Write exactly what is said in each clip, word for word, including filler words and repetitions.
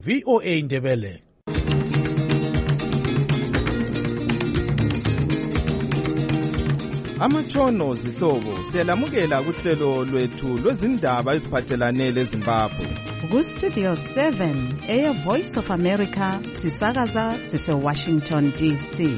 V O A Ndebele. Amatshono zihlobo siyalamukela kuhlelo lwethu lwezindaba eziphathelane leZimbabwe. Ku Studio seven, Air Voice of America, sisakaza sise Washington D C.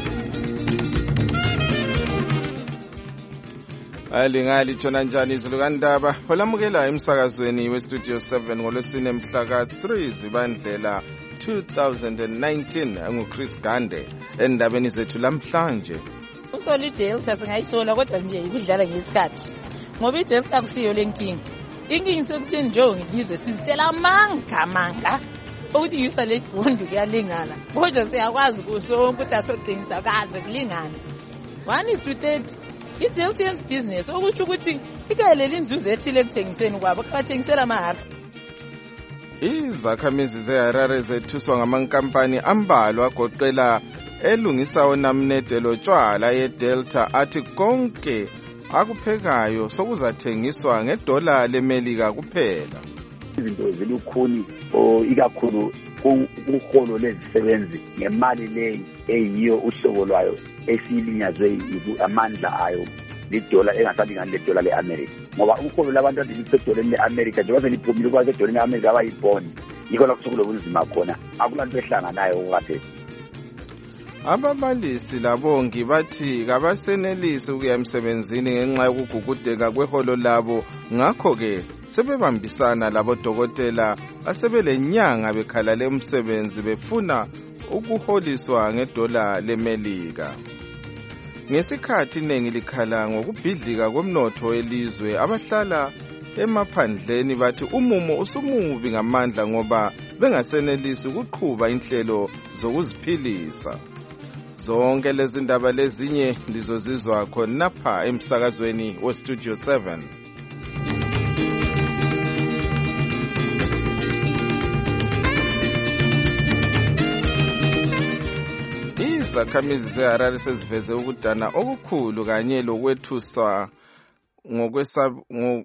Alingali tshona njani izulu kandaba olamukela emsakazweni we Studio seven ngolwesine mhla ka three Zibandlela two thousand nineteen. Ngu-Chris Gande endabeni zethu lamhlanje. Usola iDelta singayisola kodwa nje ikudlala ngesikhathi ngoba iDelta akusiyo lenkingi. Inkingi sokuthini nje ngilizwe sizisela amanga manga ukuthi yisa le bond kuyalingana kodwa siyakwazi kusho ukuthi asodingisa kaze kulingana. One is to thirty. iDelta's business ukuthi ukuthi ikaleli inzuzo ethile ekuthengiseni kwabo bathengisela mahara. Izakhamizi zeHarare zethuswa ngamankampani ambalwa agoqela elungisa onamnedelo tshwala yeDelta athi konke akuphekayo sokuzathengiswa ngedola leMelika kuphela. Izinto zilukhuni o ikakhulu kuholo lezisebenzi ngemali leyi eyiyo uhlobo lwayo esilinyazwe amandla ayo lidola engasalingani ledola leAmerica ngoba uholo labantu abalisedola leAmerica njengoba seliphumile kwa sedola leAmerica abayibond yikho lapho sokulobunzima khona akulanto ehlanganayo okade. Ababalisi labongi bathi kabasenelisi ukuya emsebenzini ngenxa yokugugudeka kweholo labo, ngakho ke sebebambisana labodokotela asebelenyanga bekhalale umsebenzi befuna ukuholiswa ngedola leMelika. Ngesikhathi iningi likhala ngokubhidlika komnotho welizwe, abahlala emaphandleni bathi umumo usumubi ngamandla ngoba bengasenelisi ukuqhuba inhlelo zokuziphilisa. Zonke lezi ndaba lezinye lizozizwa khonapha emsakazweni we Studio seven. Izakhamizi zeHarare seziveze ukudana okukhulu kanye lokwethuswa ngokwesaba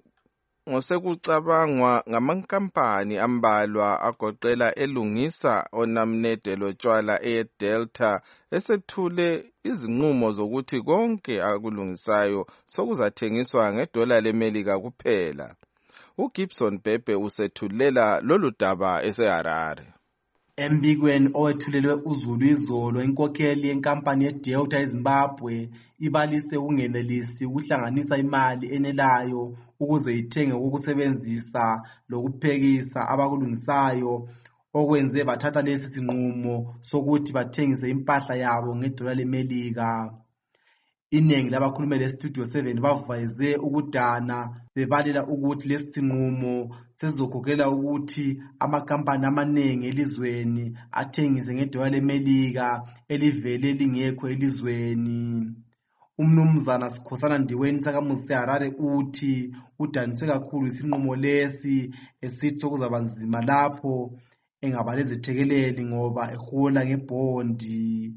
ngosekucabangwa ngamankampani ambalwa agoqela elungisa onamnedelo tshwala eDelta esethule izinqumo zokuthi konke akulungisayo sokuzathengiswa ngedola leMelika kuphela. uGibson Bebe usethulela lolu daba eseHarare. Embikweni owethulelwe uZulu izolo, inkokheli yenkampani yeDelta eZimbabwe ibalise ukungenelisi ukuhlanganisa imali enelayo ukuze ithenge ukusebenzisa lokuphekisa abakulungisayo, okwenze bathatha lesi sinqumo sokuthi bathengise impahla yabo ngedola leMelika. Iningi labakhulumeli leStudio seven bavayeze ukudana bebalela ukuthi lesi sinqumo sesizokhokela ukuthi amakampani amaningi elizweni athengise ngedola leMelika elivele lingekho elizweni. Umnumzana Sikhosana Ndiweni sakamuzi seHarare uthi udaniswe kakhulu isinqumo lesi, esithi sokuzaba nzima lapho engabalezthekeleli ngoba ehola ngebondi.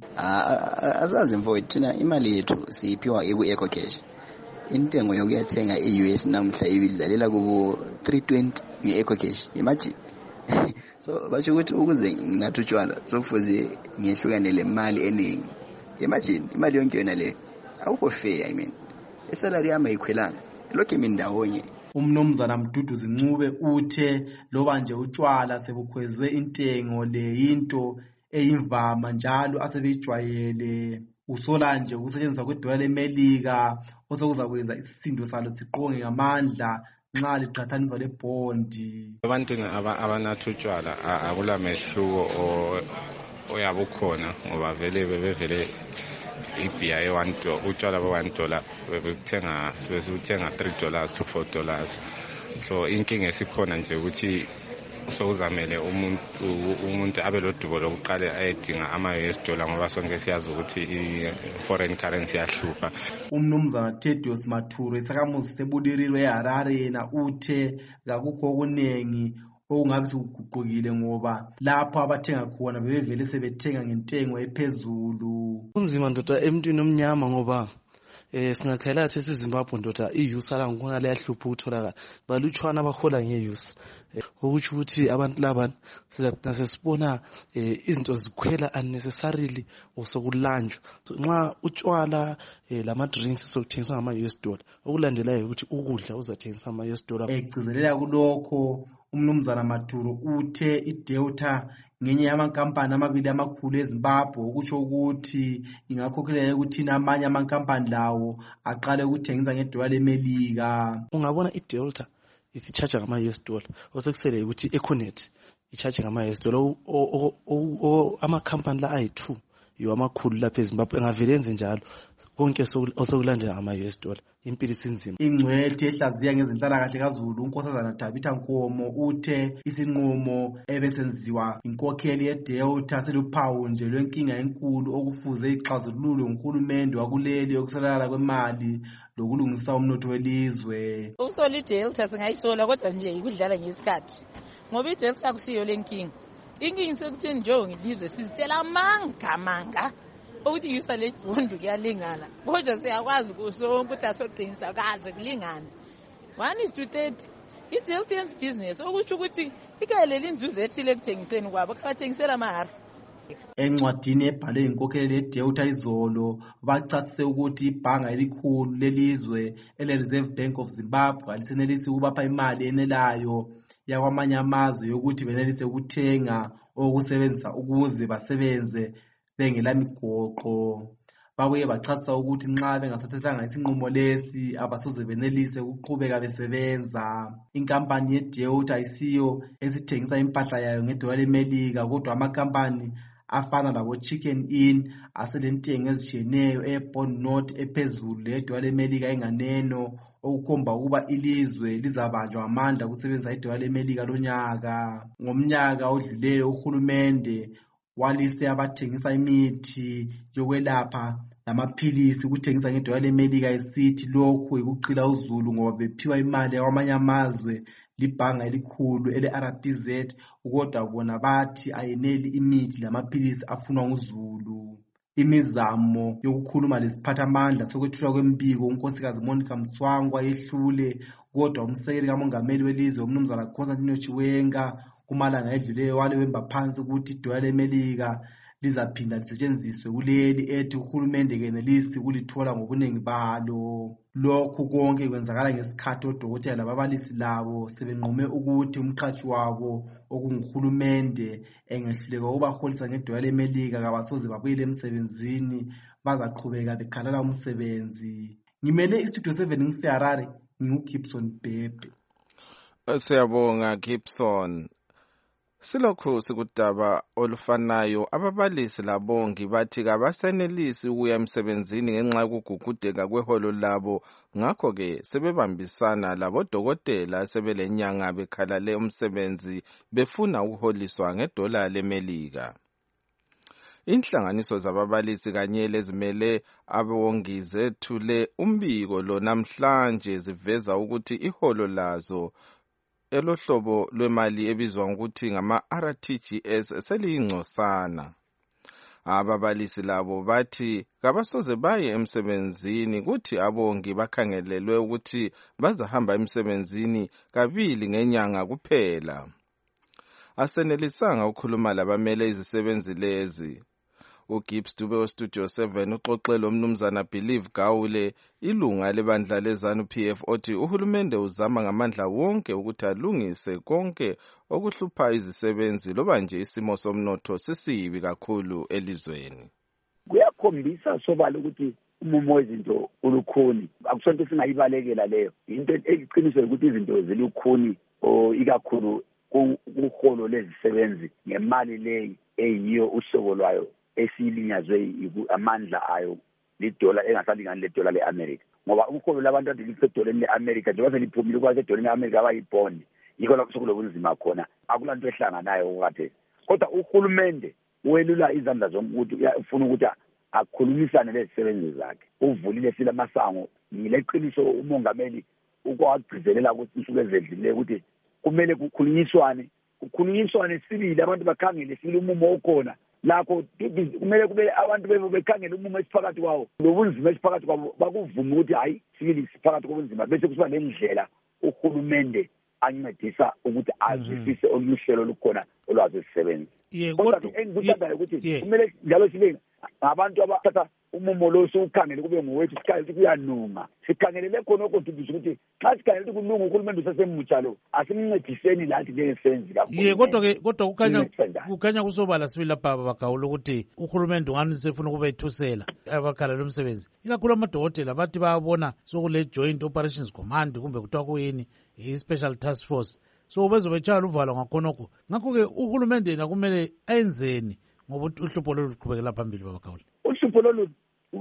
Azazi mfowethu thina imali yethu siyiphiwa eku-Eco Cash. Intengo yokuyathenga e-U S namhla ibidlalela kubo three twenty nge-Eco Cash. Imagine. So basho ukuthi ukuze nginathi utshwala sokufuze ngehlukane le mali eningi. Imagine imali yonke yona le awukho fair. I mean isalary yami ayikhwelanga lokho imindawonye. Umnumzana Mdudu Zincube uthe loba nje utshwala sebukhwezwe intengo le into eyimvama njalo asebejwayele. Usola nje ukusetshenziswa kwedola leMelika osokuzakwenza isisindo salo siqonge ngamandla nxa liqhathaniswa lebondi. Abantu abanathi utshwala akulamehluko oyabukhona ngoba vele bebevele ibhiya ye-one dollar utshwala be-one dollar bebuthenga sebesuthenga three dollars to four dollars. So inkinga esikhona nje ukuthi sokuzamele umuntu umuntu abe lodubo lokuqala ayedinga ama-U S dollar ngoba sonke siyazi ukuthi i-foreign currency yahlupha. Umnumzana Thedros Mathuro isakamuzi sebulirirwe eHarare yena uthe kakukho okuningi okungabe sikuguqukile ngoba lapho abathenga khona bebevele sebethenga ngentengo ephezulu. Kunzima ndoda emntwini omnyama ngoba eh singakhayela ukuthi siZimbabwe ndoda iyusa la ngona leyahlupha ukutholakala balutshwana abahola ngeyusa ukuthi ukuthi abantu laba sizathina sesibona izinto zikhwela unnecessarily osokulanjwa nxa utshwala lama drinks sokuthengiswa ngama U S dollar okulandelayo ukuthi ukudla uzathengiswa ngama U S dollar. Egcizelela kulokho umnumzana Maturo uthe iDelta ngenye yamankampani amabili amakhulu eZimbabwe ukusho ukuthi ingakhokhelela ukuthi amanye amankampani lawo aqale ukuthengisa ngedola leMelika. Ungabona iDelta isicharge ngama U S dollar osekusele ukuthi Econet icharge ngama U S dollar amakhampani la ayi two yiwo amakhulu lapha eZimbabwe engavele enze njalo konke osokulandela ngama U S dollar impilo isinzima. Ingcwethi ehlaziya ngezenhlalakahle kaZulu uNkosazana Tabitha Nkomo uthe isinqumo ebesenziwa inkokheli yeDelta seluphawu nje lwenkinga enkulu okufuze ixazululwe nguhulumende wakuleli yokusalala kwemali lokulungisa umnotho welizwe. Usola iDelta singayisola kodwa nje ikudlala ngesikhathi ngoba iDelta akusiyo lenkinga. Inkingi sekutheni nje ngilizwe sizisela amanga amanga ukuthi yusa le bond kuyalingana kodwa siyakwazi kusonke ukuthi asoqinisa kaze kulingana. One is to thirty iDelta's business ukuthi ukuthi ikayeleli inzuzo ethile ekuthengiseni kwabo abathengisela amahara. Encwadini ebhalwe inkokheli yeDelta izolo bachasise ukuthi ibhanga elikhulu lelizwe ele-Reserve Bank of Zimbabwe alisenelisi ukubapha imali enelayo yakwamanye amazwe yokuthi benelise ukuthenga okusebenzisa ukuze basebenze bengela migoqo. Babuye bachasisa ukuthi nxa bengasathathanga isinqumo lesi abasoze benelise ukuqhubeka besebenza. Inkampani yeDelta ayisiyo esithengisa impahla yayo ngedola leMelika kodwa amakampani afana labo Chicken Inn aselentengo ezishiyeneyo eBond Note ephezulu ledola leMelika enganeno okukhomba ukuba ilizwe lizabanjwa amandla ukusebenzisa idola leMelika lonyaka. Ngomnyaka odluleyo uhulumende walise abathengisa imithi yokwelapha lamaphilisi ukuthengisa ngedola leMelika esithi lokhu ikuqila uzulu ngoba bephiwa imali yakwamanye amazwe libhanga elikhulu ele-R B Z kodwa bona bathi ayeneli imithi lamaphilisi afunwa nguzulu. Imizamo yokukhuluma lesiphathamandla sokwethulwa kwembiko unkosikazi Monica Mtswangwa yehlule kodwa umsekeli kamongameli welizwe umnumzana Constantino Chiwenga kumalanga edluleyo wale wemba phansi ukuthi idola leMelika lizaphinda lisetshenziswe kuleli ethi uhulumende kenelisi kulithola ngobuningi balo. Lokhu konke kwenzakala ngesikhathi odokotela lababalisi labo sebenqume ukuthi umqhashi wabo okunguhulumende engehluleka ukubaholisa ngedola leMelika kabasoze babuyele emsebenzini bazaqhubeka bekhalala umsebenzi. Ngimele istudio seven ngiseHarare nginguGibson Bhebhe. Siyabonga Gibson. Silokhu sikudaba olufanayo ababalisi labongi bathi kabasenelisi ukuya emsebenzini ngenxa yokugugudeka kweholo labo ngakho ke sebebambisana labodokotela sebelenyanga bekhalale umsebenzi befuna ukuholiswa ngedola leMelika. Inhlanganiso zababalisi kanye lezimele abongi zethule umbiko lo namhlanje ziveza ukuthi iholo lazo elohlobo lwemali ebizwa ngokuthi ngama-R T G S seliyingcosana. Ababalisi labo bathi kabasoze baye emsebenzini kuthi abongi bakhangelelwe ukuthi bazahamba emsebenzini kabili ngenyanga kuphela. Asenelisanga ukukhuluma labamele izisebenzi lezi. uGibbs Dube weStudio seven uxoxele umnumzana Believe Gawule ilunga lebandla lezanu P F othi uhulumende uzama ngamandla wonke ukuthi alungise konke okuhlupha izisebenzi loba nje isimo somnotho sisibi kakhulu elizweni. Kuyakhombisa sobala ukuthi umumo wezinto ulukhuni akusonto singayibalekela leyo into eqiniswe ukuthi izinto zilukhuni o ikakhulu kuholo lezisebenzi ngemali leyi eyiyo uhloko lwayo esilinyazwe amandla ayo lidola engasalingani ledola leAmerica ngoba ukholo labantu abalisedola leAmerica njengoba seliphumile kwaze edola leAmerica abayibond yiko lapho sokulobunzima khona akulanto ehlanganayo okade kodwa uhulumende welula izandla zomuntu ufuna ukuthi akhulumisane lezisebenzi zakhe uvulile sila masango yileqiniso umongameli ukwagcizelela ukuthi insuku ezedlile ukuthi kumele kukhulunyiswane kukhulunyiswane sibili abantu bakhangele sile umumo okhona lakho kumele kube abantu bebo bekhangela umumo esiphakathi kwawo lobunzima esiphakathi kwabo bakuvume ukuthi hayi sibili siphakathi kobunzima bese kusiba lendlela uhulumende ancedisa ukuthi azwisise oluhlelo lukhona olwazi sisebenza. Kodwa engikuthandayo ukuthi kumele njalo sibe ngabantu abathatha umumo lo sokukhangela kube ngowethu sikhangela ukuthi kuyanunga sikhangelele khona okontribution ukuthi xa sikhangelele ukuthi kulunga uhulumende usesemutsha lo asimncediseni lathi njengesenzi kakhulu. Ye kodwa ke kodwa kukhanya kukhanya kusobala sibili lapha bagawula ukuthi uhulumende ungani sefuna kube ithusela abakhala lomsebenzi ikakhulu amadokotela bathi bayabona sokule joint operations command kumbe kuthiwa kuyini i-special task force so bezobetshaya uvalo ngakhonokho ngakho-ke uhulumende yena kumele enzeni ngoba uhlupho lolu luqhubekela phambili babagawula. Uhlupho lolu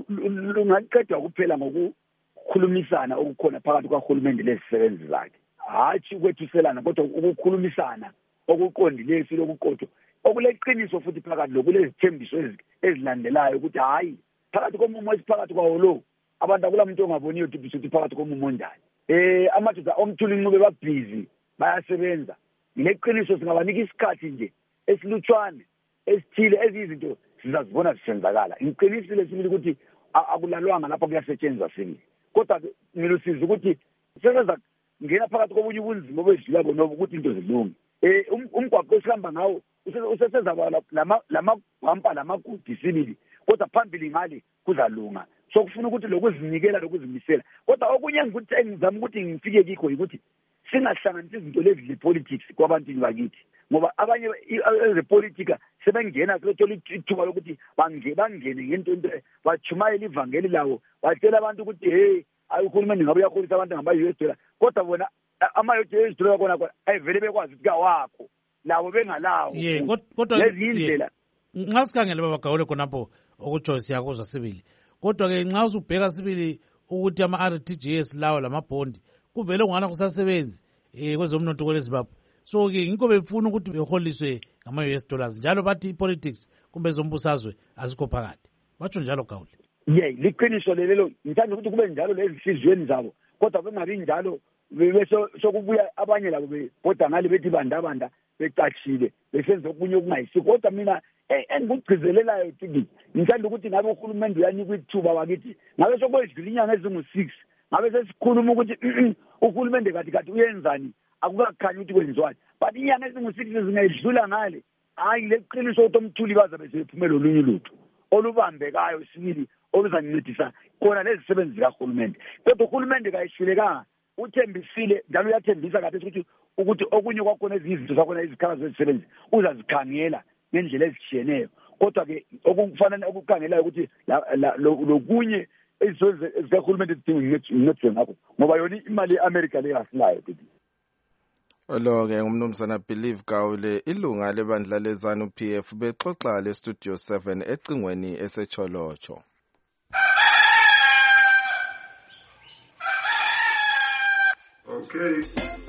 lungaqedwa kuphela ngokukhulumisana okukhona phakathi kwahulumende lezisebenzi zakhe hatshi ukwethuselana kodwa ukukhulumisana okuqondileyo silokuqotho okuleqiniso futhi phakathi lokulezithembiso ezilandelayo ukuthi hayi phakathi komumo esiphakathi kwawo lo abantu akulamuntu ongaboniyo ukuthi phakathi komumo njani. Eh amadoda omthuli inqube babhizi bayasebenza leqiniso singabanika isikhathi nje esilutshwane esithile ezizinto sizazibona zisenzakala. Ngiqinisile sibili ukuthi akulalwanga lapha kuyasetshenzwa sibili kodwa ngilusiza ukuthi sebenza ngena phakathi kobunye ubunzima obedlula bona ukuthi into zilunge. Eh umgwaqo esihamba ngawo usesezaba lama lamabhampa lamagudi sibili kodwa phambili ngale kuzalunga. So kufuna ukuthi lokuzinikela lokuzimisela kodwa okunye ngikuthi engizama ukuthi ngifike kikho ukuthi singahlanganisi izinto lezi ze-politics kwabantu bakithi ngoba abanye ezepolitika sebengena kuthola ithuba lokuthi bangene ngento into bachumayela ivangeli lawo batshela abantu ukuthi hey uhulumende ngabe uyakhulisa abantu ngama-U S dollar kodwa bona ama-U S dollar kona ayivele bekwazi ukuthi kawakho labo bengalawo lezi yindlela. Nxa sikhangele babagawule khonapho okutsho siyakuzwa sibili kodwa-ke nxa usubheka sibili ukuthi ama-R T G S lawo lamabhondi kuvele kungana kusasebenzi um kwezomnotho kwelezimbabwe so-ke ngikho befuna ukuthi beholiswe ngama-U S dollars njalo bathi i-politics kumbe zombusazwe azikho phakathi batsho njalo Gawule. Ye liqiniso lelo ngithanda ukuthi kube njalo lezinhliziyweni zabo kodwa kungabi njalo sokubuya abanye labo bebhoda ngale bethi bandabanda becatshile besenza okunye okungayisiko kodwa mina engikugcizelelayo tiki ngithanda ukuthi ngabe uhulumende uyanika ithuba wakithi ngabe sokwedlula inyanga ezingu-six ngabe sesikhuluma ukuthi uhulumende kathi kathi uyenzani akukakhanyi ukuthi kwenziwani but inyanga ezingu-six zingayidlula ngale hayi leqiniso ukuthi omthuli bazabe sebephumela olunye ulutho olubambekayo sibili oluzangincedisa khona lezisebenzi zikahulumende kodwa uhulumende kayihlulekanga uthembisile njalo uyathembisa kathi ukuthi ukuthi okunye kwakhona ezinye izinto zakhona izikhala zezisebenzi uzazikhangela ngendlela ezishiyeneyo kodwa-ke okufanele okukhangelayo ukuthi lokunye izisebenzi zikahulumende zidinga ngincediswe ngakho ngoba yona imali ye-Amerika leyo asilayo kuti lo-ke ngumnumzana Believe Gawule ilunga lebandla lezanu P F bexoxa le-Studio seven ecingweni esecholotsho. Okay.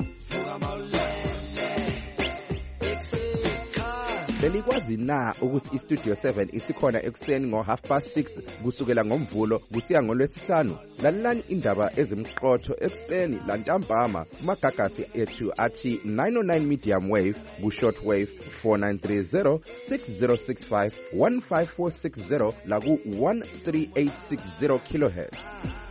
Belikwazi na ukuthi iStudio seven isikhona ekuseni ngo half past six kusukela ngomvulo kusiya ngolwesihlanu. Lalelani indaba ezimqotho ekuseni lantambama kumagagasi ethu athi nine oh nine medium wave ku short wave four nine three zero six zero six five one five four six zero la ku one three eight six zero kilohertz.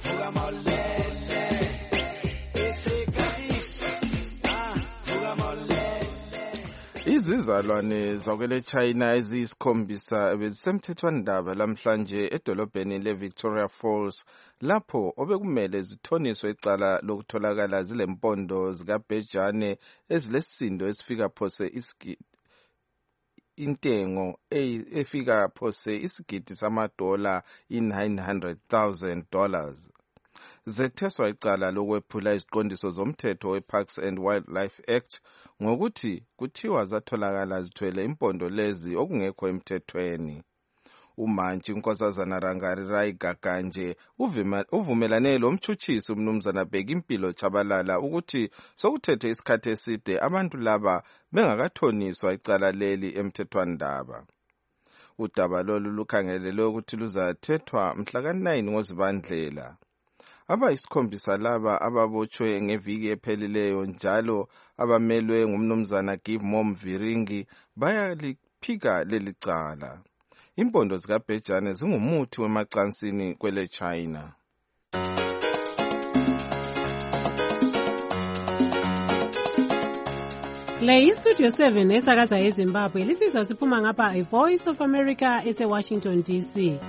Izizalwane zakwele China eziyisikhombisa bezisemthethwandaba lamhlanje edolobheni le-Victoria Falls lapho obekumele zithoniswe icala lokutholakala zilempondo zikabhejane ezilesindo esifika phose isigidi intengo efika phose isigidi samadola i-nine hundred thousand dollars. Zetheswa icala lokwephula iziqondiso zomthetho we-Parks and Wildlife Act ngokuthi kuthiwa zatholakala zithwele impondo lezi okungekho emthethweni. Umantshi uNkosazana Rangarirai Gaganje uvumelane lo mtshutshisi umnumzana Bhekimpilo Chabalala ukuthi sokuthethe isikhathi eside abantu laba bengakathoniswa icala leli emthethwandaba. Udaba lolu lukhangelelwe ukuthi luzathethwa mhla ka nine ngoZibandlela. Abayisikhombisa laba ababotshwe ngeviki ephelileyo njalo abamelwe ngumnumzana Give Mom Viringi phika leli cala. Impondo zikaBhejane zingumuthi wemacansini kwele China. Le iStudio seven esakaza eZimbabwe lisizwa siphuma ngapha iVoice of America ese-Washington D C.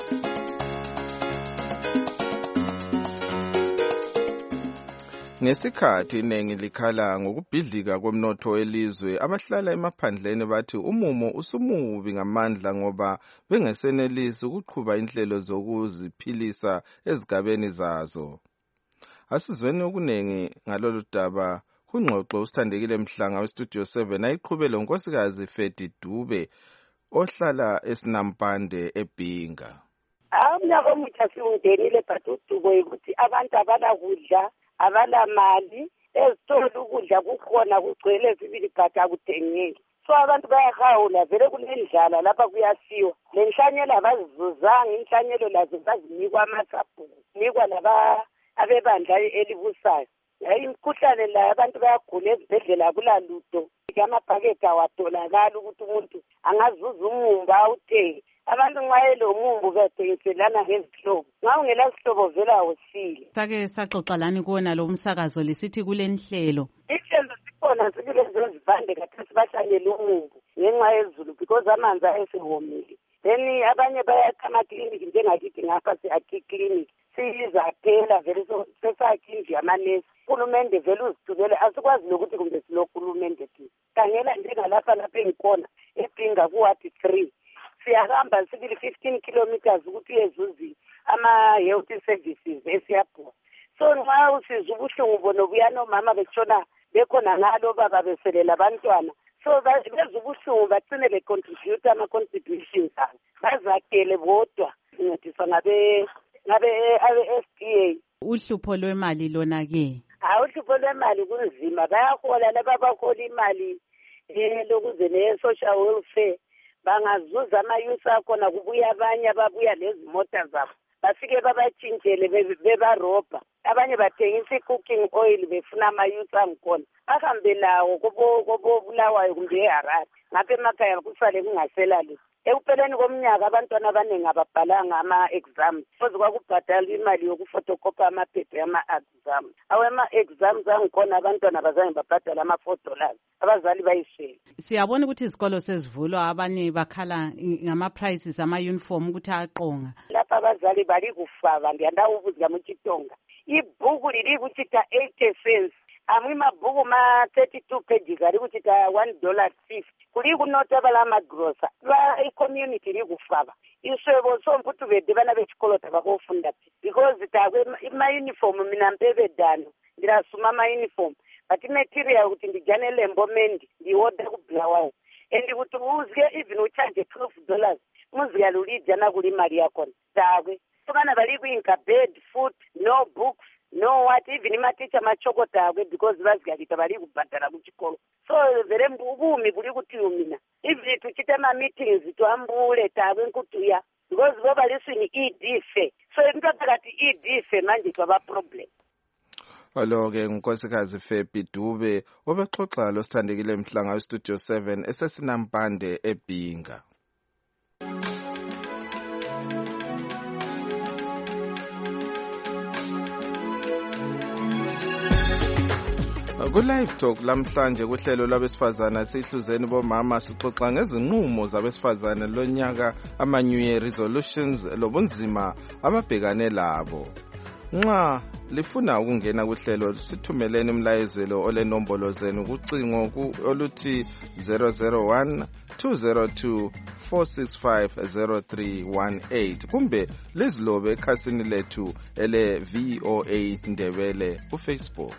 Ngesikhathi iningi likhala ngokubhidlika komnotho welizwe, abahlala emaphandleni bathi umumo usumubi ngamandla ngoba bengesenelisi ukuqhuba inhlelo zokuziphilisa ezigabeni zazo. Asizweni okuningi ngalolu daba kungxoxo usithandekile Mhlanga weStudio seven ayiqhubele unkosikazi Fedi Dube ohlala eSinampande eBhinga. Umnyaka omutsha siwungenile but udubo ukuthi abantu abanakudla abala mali ezitolo ukudla kukhona kugcwele sibili but akuthengeki. So abantu bayahawula vele kunendlala lapha kuyasiwa. Le nhlanyelo abazizuzanga inhlanyelo lazo bazinikwa amasabhuku. Nikwa laba abebandla elibusayo. Yayi imkhuhlane la abantu bayagula ezibhedlela kulaludo. Amabhakede awatholakala ukuthi umuntu angazuza umumbu awuthenge. Abantu nxa elomumbu bethengiselana ngezihlobo. Nxa ungela sihlobo vela awusile. Sake saxoxa lani kuona lo umsakazo lisithi kule nhlelo. Inhlelo sikhona sibilezo zivande kathi sibahlanyela umumbu ngenxa yezulu because amanzi ayesewomile. Then abanye bayakama clinic njengakithi ngapha si-Aki clinic. Siyizaphela vele sesakhi nje amanesi. Uhulumende vele uzithubele asikwazi nokuthi kumbe silohulumende thina. Khangela njengalapha lapha engikhona eBhinga kuwadi three. Siyahamba sibili fifteen kilometers ukuthi uyezuzi ama-health services esiyabhona. So nxa usizwa ubuhlungu bona ubuyana omama betshona bekhona ngalo baba beselela abantwana. So bezwa ubuhlungu bagcine becontribute ama-contributions abo. Bazakhele bodwa sincediswa ngabe ngabe-S D A. Uhlupho lwemali lona-ke? Hayi, uhlupho lwemali kunzima. Bayahola laba bahola imali lokuze ne-social welfare. Bangazuza amayusi akhona kubuya abanye ababuya lezi mota zabo. Bafike babatshintshele bebarobha. Abanye bathengisa i-cooking oil befuna amayusi angikhona. Bahambe lawo kobo Bulawayo kumbe eHarare. Ngapha emakhaya kusale kungasela lutho. Ekupheleni komnyaka abantwana abaningi ababhalanga ama-exams. Futhi kwakubhadala imali yokufotokopa amaphepha ama-exams. Awe ama-exams angikhona abantwana abazange babhadala ama-four dollars. Abazali bayishela. Siyabona ukuthi izikolo sezivulwa abanye bakhala ngama-prices ama-uniform ukuthi aqonga. Lapha abazali bali kufava ndiyanda ubuzi ngamuchitonga. Ibhuku lili kuchita eighty cents. Amwe mabhuku ma thirty-two pages ari kuchita one dollar fifty. Kuli kunota bala magrosa. Lwa i-community li kufava. Iswebo so mputu vede bana bechikolo tabakofunda. Because itakwe ima uniform mina mpebe dano. Ndira suma ma uniform. But material kuti ndijane lembo mendi. Ndi order ku Bulawayo. Endi kuti uzge even ucharge twelve dollars. Muzga luli jana kuli mali yakona. Takwe. Tukana bali kuinka bed, food, no books. No what even my teacher machokota because bazgalita bali kubhadala kuchikolo. So vere mbumi kuli kuti umina. If tuchite ma meetings tuhambule tawe nkutuya because baba listen E D F. So intakati E D F manje kwaba problem. Aloke unkosikazi Fedi Dube obexoxa lo Sithandekile Mhlanga weStudio seven esesinampande eBhinga. Ku-Live Talk lamhlanje kuhlelo lwabesifazana sihluzeni bomama sixoxa ngezinqumo zabesifazana lonyaka ama-New Year resolutions lobunzima ababhekane labo. Nxa lifuna ukungena kuhlelo sithumeleni imlayezelo olenombolo zenu kucingo oluthi zero zero one two zero two four six five zero three one eight kumbe lizilobe ekhasini lethu ele V O A Ndebele kuFacebook.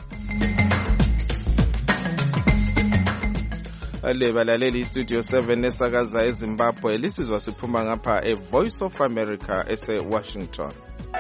Ale balaleli iStudio seven esakaza eZimbabwe lisizwa siphuma ngapha eVoice of America ese-Washington.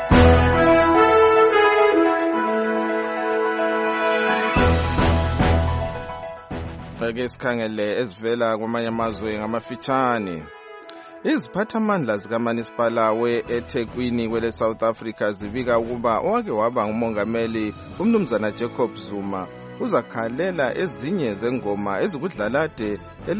Ake sikhangele ezivela kwamanye amazwe ngamafitshane. Iziphathamandla zikaManisipala we-eThekwini kwele South Africa zibika ukuba owake waba ngumongameli umnumzana Jacob Zuma uzakhalela ezinye zengoma ezikudlalade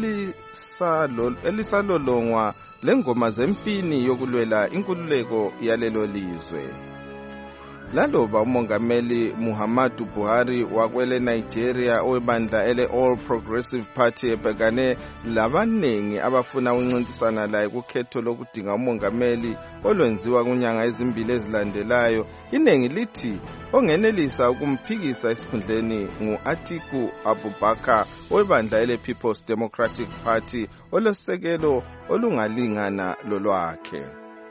elisalolongwa lengoma zempini yokulwela inkululeko yalelo lizwe. Laloba umongameli Muhammadu Buhari wakwele Nigeria owebandla ele All Progressive Party ebhekane labaningi abafuna ukuncintisana laye kukhetho lokudinga umongameli olwenziwa kunyanga ezimbili ezilandelayo, inengi lithi ongenelisa ukumphikisa esikhundleni ngu-Atiku Abubakar owebandla ele People's Democratic Party olosekelo olungalingana lolwakhe.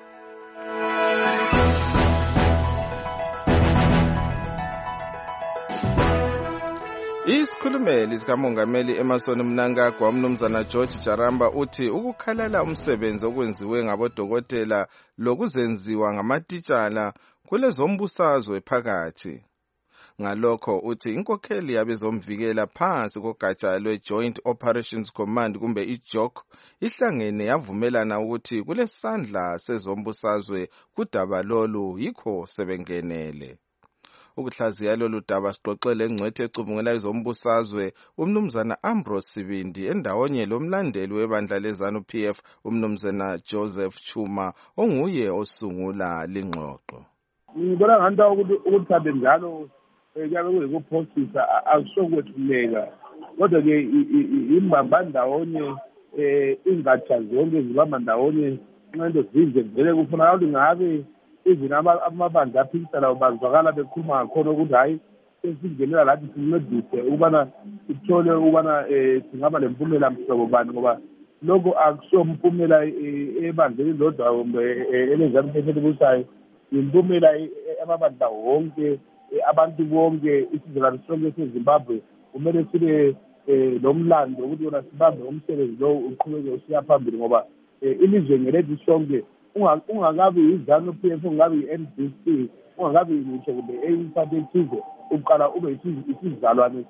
Isikhulumeli sikamongameli Emmerson Mnangagwa umnumzana George Jaramba uthi ukukhalala umsebenzi okwenziwe ngabodokotela lokuzenziwa ngamatitshala kulezombusazwe phakathi. Ngalokho uthi inkokheli yabezomvikela phansi kogatsha lwe-Joint Operations Command kumbe i-J O C ihlangene yavumelana ukuthi kulesandla sezombusazwe kudaba lolu yikho sebengenele. Ukuhlaziya lolu daba sixoxele engcwethe ecubungela izombusazwe umnumzana Ambrose Sibindi endawonye lomlandeli webandla leZANU P F umnumzana Joseph Chuma onguye osungula lingxoxo. Ngibona nganta ukuthi mhlambe njalo kuyabe kuyikuphosisa akusokwethuleka kodwa ke imbamba ndawonye ingatsha zonke zibamba ndawonye nqendo zize vele kufunakala ukuthi ngabe izina amabandla aphikisana bazwakala bekhuluma ngakhona ukuthi hayi sesingenela lathi sincedise ukubana sithole ukubana singaba lempumela mhlobo bani ngoba lokho akusompumela ebandleni lodwa kumbe eleZANU P F elibusayo, impumela amabandla wonke abantu bonke isizwe sonke seZimbabwe kumele sibe lomlando ukuthi yona sibambe umsebenzi lo uqhubeke usiya phambili ngoba ilizwe ngelethu sonke ungakabi iZANU P F ungabi i-N D C ungakabi ngisho kumbe eyiphathe ethize uqala ube isizalwane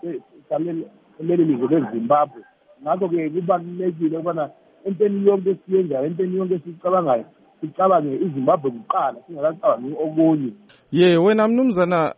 leli lizwe leZimbabwe. Ngakho-ke kubalulekile ukubana entweni yonke esiyenzayo, entweni yonke esicabangayo, sicabange iZimbabwe kuqala singakacabangi okunye. Ye wena mnumzana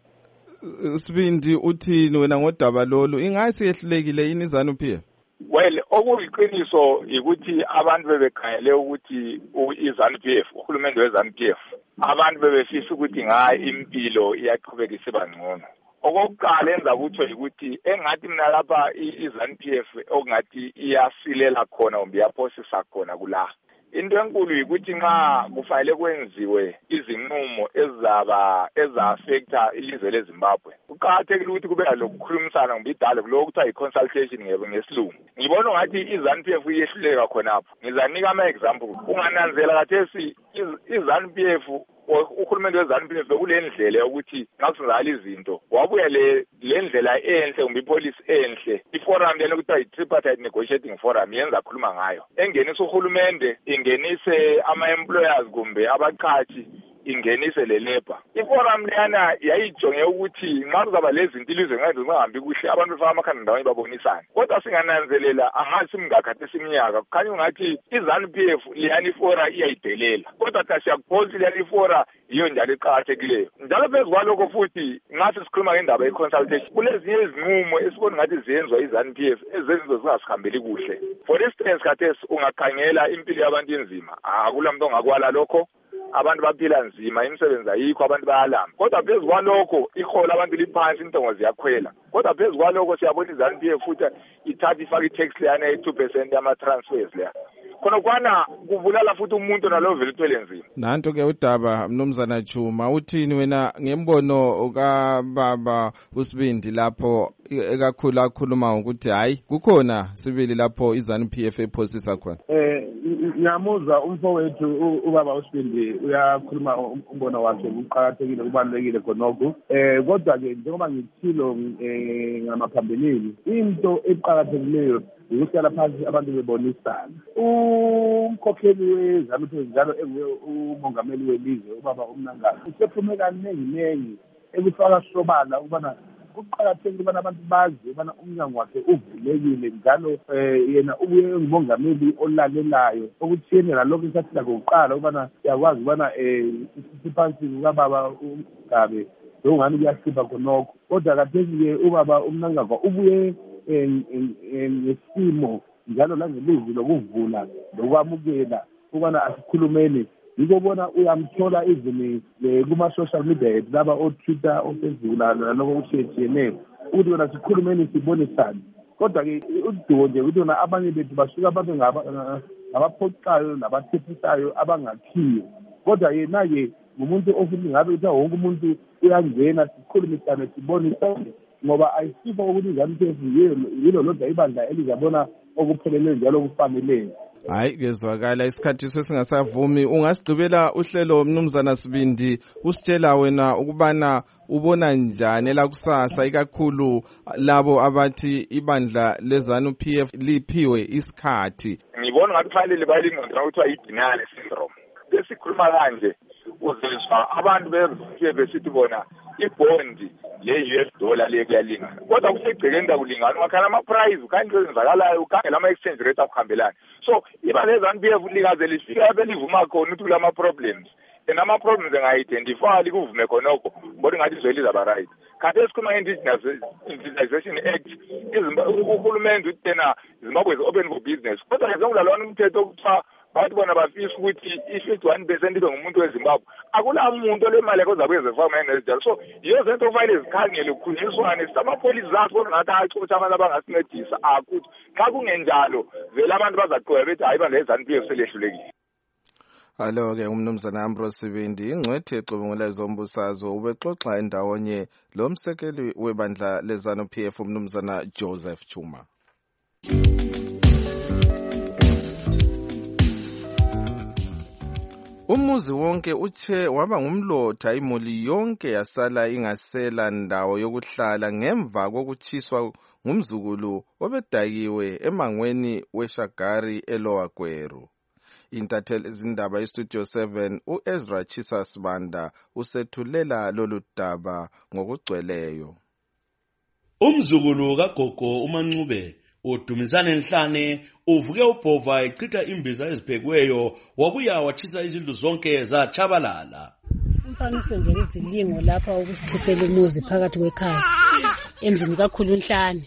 Sibindi uthini wena ngodaba lolu, ingathi siyehlulekile yini iZANU P F? Well, okuyiqiniso ukuthi abantu bebekhayele ukuthi iZANU P F, uhulumende weZANU P F, abantu bebefisa ukuthi ngayi impilo iyaqhubeka isiba ngcono. Okokuqala enza kutho ukuthi engathi mina lapha iZANU P F okungathi iyasilela khona kumbe iyaphosisa khona kula. Into enkulu ukuthi nxa kufanele kwenziwe izinqumo ezaba eza-affecta ilizwe leZimbabwe, kuqakathekile ukuthi kube lokukhulumisana kumbe idale kulo kuthiwa i-consultation ngesilungu. Ngibona ngathi iZANU P F iyehluleka khonapho. Ngizanika ama-example. Ungananzela kathesi iZANU P F uhulumende weZANU P F bekule ndlela yokuthi ngakusizala izinto wabuya le le ndlela enhle kumbe ipolicy enhle iforum lelo kuthiwa i-tripartite negotiating forum yenza khuluma ngayo engenisa uhulumende ingenise ama-employers kumbe abaqhathi ingenise le labor. Iforum leyana yayijonge ukuthi nxa kuzaba lezinto ilizwe ngenze zingahambi kuhle abantu befaka amakhanda ndawonye babonisane. Kodwa singananzelela angathi simngakhathi siminyaka kukhanya ungathi iZANU P F leyana ifora iyayidelela. Kodwa xa siyakuphosa leyana ifora yiyo njalo eqakathekileyo. Njalo phezu kwalokho futhi ngathi sikhuluma ngendaba ye-consultation kulezinye izinqumo esibona ngathi ziyenzwa iZANU P F ezenzo zingasihambeli kuhle. For instance khathesi ungakhangela impilo yabantu enzima, akula muntu ongakwala lokho. Abantu baphila nzima, imisebenzi ayikho, abantu bayalamba. Kodwa phezu kwalokho ihola abantu liphansi, intongo ziyakhwela. Kodwa phezu kwalokho siyabona iZANU P F futhi ithatha ifaka i-tax leyana ye-two percent yama-transfers leya. Khona kwana kuvulala futhi umuntu nalo vele uthwele nzima. Nanto ke udaba mnumzana Chuma uthini wena ngembono kababa uSibindi lapho ekakhulu akhuluma ukuthi hayi kukhona sibili lapho iZANU P F ephosisa khona? Eh ngiyamuzwa umfowethu ubaba uSibindi uyakhuluma umbono wakhe uqhakathekile kubalekile khonokho. Eh kodwa ke njengoba ngithilo ngamaphambilini into eqhakathekileyo ukuhlala phansi abantu bebonisana. Umkhokheli weZANU P F njalo enguye umongameli welizwe ubaba uMnangagwa usephume kaningi nengi ekufaka sobala ukubana kuqakathekile ukubana abantu bazi ukubana umnyango wakhe uvulekile njalo yena ubuye ngumongameli olalelayo okuthiyene nalokho esathila kokuqala ukubana siyakwazi ukubana siphansi kukababa uMgabe lokungani kuyahlupha khonokho kodwa kathesi-ke ubaba umnangagwa ubuye ngesimo njalo langelizwi lokuvula lokwamukela ukubana asikhulumeni yiko bona uyamthola izini kuma-social media ethu laba o-Twitter o-Facebook naloko kushiyetshiyeneyo ukuthi wena sikhulumeni sibonisane kodwa-ke uduko nje ukuthi wona abanye bethu basuka babe ngabaphoqayo nabathephisayo abangakhiyo kodwa yena-ke ngumuntu ofuna ngabe ukuthi wonke umuntu uyangena sikhulumisane sibonisane ngoba ayisifo ukuthi iZANU-P F yilo lodwa ibandla elizabona okupheleleyo njalo okufaneleyo. Hayi kezwakala isikhathi sesingasavumi ungasigqibela uhlelo mnumzana Sibindi usitshela wena ukubana ubona njani elakusasa ikakhulu labo abathi ibandla leZANU-P F liphiwe isikhathi. Ngibona ngathi kufanele bayilingqondo ukuthi ayidenial syndrome. Besikhuluma kanje uzizwa abantu be-P besithi bona ibondi le-U S dollar le kuyalingana kodwa kusegcekeni kakulingana ungakhala ama-price ukhangela ezenzakalayo ukhangela ama-exchange rate akuhambelani so iba le-ZANU-P F likaze lifika belivuma khona ukuthi kula ma-problems and ama-problems engayidentify kuvume khonokho mbona ngathi izwe lizaba right kanti esikhuluma nge-Indigenization Act uhulumende uthi tena Zimbabwe is open for business kodwa ngezengulalwa lona umthetho okuthiwa abantu bona bafisa ukuthi i-fifty-one percent ibe ngumuntu weZimbabwe akula muntu olemali kozakwenza efama enezijalo so yiyo zento kufanele zikhangele kukhulunyiswane samapholisi zakho bona ngathi achotha abantu abangasincedisa akuthi xa kungenjalo vele abantu bazaqoya bethi hayi bandla leZANU-P F selehlulekile. Alo-ke umnumzana Ambrose Sibindi ingcwethi ecubungula ezombusazwe ubexoxa endawonye lo msekeli webandla leZANU-P F umnumzana Joseph Chuma. Umuzi wonke uthe waba ngumlotha imuli yonke yasala ingasela ndawo yokuhlala ngemva kokuchiswa ngumzukulu obedakiwe emangweni weShagari eLower Gweru. Intatheli izindaba iStudio seven uEzra Chisas Banda usethulela lolu daba ngokugcweleyo. Umzukulu kaGogo uMancube uDumisane Nhlane uvuke ubhova echitha imbiza eziphekweyo wabuya wachisa izindlu zonke zachabalala. Umfana usenzele izilingo lapha ukusithisela umuzi phakathi kwekhaya emzini kakhulu Nhlane.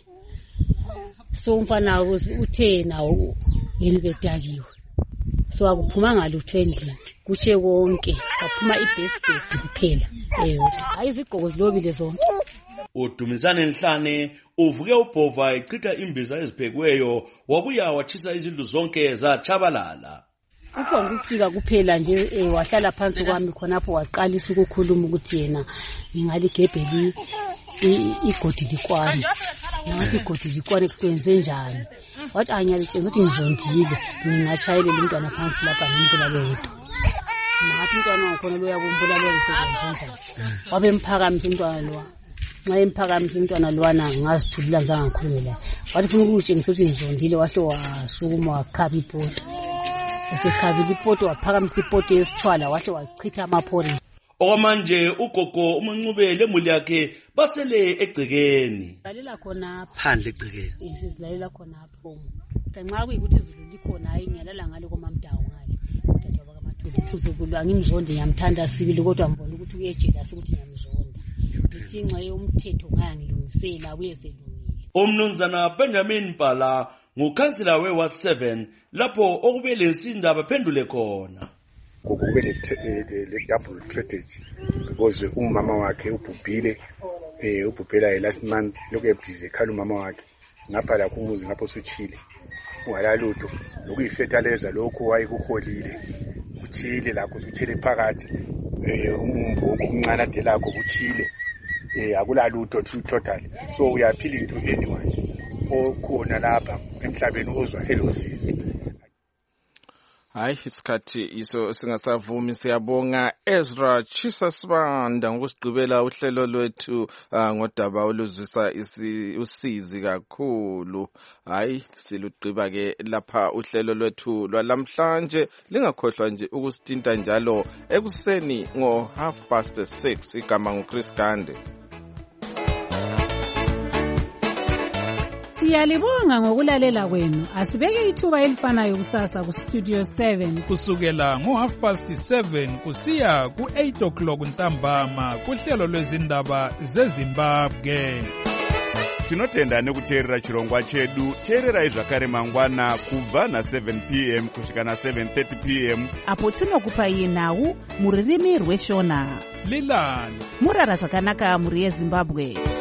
So umfana uthe nawo yini bedakiwe. So akuphuma ngalutho endlini kushe konke kwaphuma ibasket kuphela eh hayi izigqoko zilobile zonke. uDumisane Nhlane uvuke ubhova echitha imbiza eziphekweyo wabuya wachisa izindlu zonke zachabalala. Uphonga ukufika kuphela nje wahlala phansi kwami khonapho waqalisa ukukhuluma ukuthi yena ngingaligebheli igodi likwane nathi igodi likwane kwenze njani wathi anyalitshela ukuthi ngizondile ngingachayela umntwana phansi lapha ngimphula lodwa nathi umntwana wakhona lo yakumbula lo nje wabe mphakamisa umntwana lo nxa emphakamisa umntwana lwana ngazithulila ngangakhulumela wathi funa ukutshengisa ukuthi ngizondile wahle wasukuma wakhaba ipoto esekhabile ipoto waphakamisa ipoto yesithwala wahle wachitha amaphori. Okwamanje uGogo uMancube lemuli yakhe basele egcekeni. Lalela khona phandle egcekeni. Isizilalela khona apho. Nxa kuyikuthi izulu likhona hayi ngiyalala ngale koMamdawu ngale. Udade wabakaMathuli sizokulu angimzonde ngiyamthanda sibili kodwa ngibona ukuthi uyejela ukuthi ngiyamzonda. Ngithi nxa yomthetho ngaya ngilungisela buye selungile. Umnumzana Benjamin Mpala ngukhansela weWard seven lapho okubele insindaba baphendule khona. Kube le double strategy because umama wakhe ubhubhile eh ubhubhela last month lokho ebhizi ekhala umama wakhe ngapha la kumuzi ngapho suchile ungalalutho lokuyifetaleza lokho wayikuholile uchile lakho suchile phakathi eh umumbo okuncane de lakho kuchile eh akulalutho total so we are appealing to anyone okhona lapha emhlabeni ozwa elosizi. Hayi isikhathi iso singasavumi siyabonga Ezra Chisasbanda ngokusigqibela uhlelo lwethu uh, ngodaba oluzwisa usizi kakhulu. Hayi silugqiba ke lapha uhlelo lwethu lwalamhlanje lingakhohlwa nje ukusithinta njalo ekuseni ngo half past six igama nguChris Gande. Siyalibonga ngokulalela kwenu. Asibeke ithuba elifanayo kusasa ku Studio seven. Kusukela ngo half past seven kusiya ku eight o'clock ntambama kuhlelo lwezindaba zeZimbabwe. Tinotenda nekuteerera chirongwa chedu. Teererai zvakare mangwana kubva na seven p m kusvika na seven thirty p m apo tinokupai nhau muririmi rweshona. Lilani murara zvakanaka muri yeZimbabwe.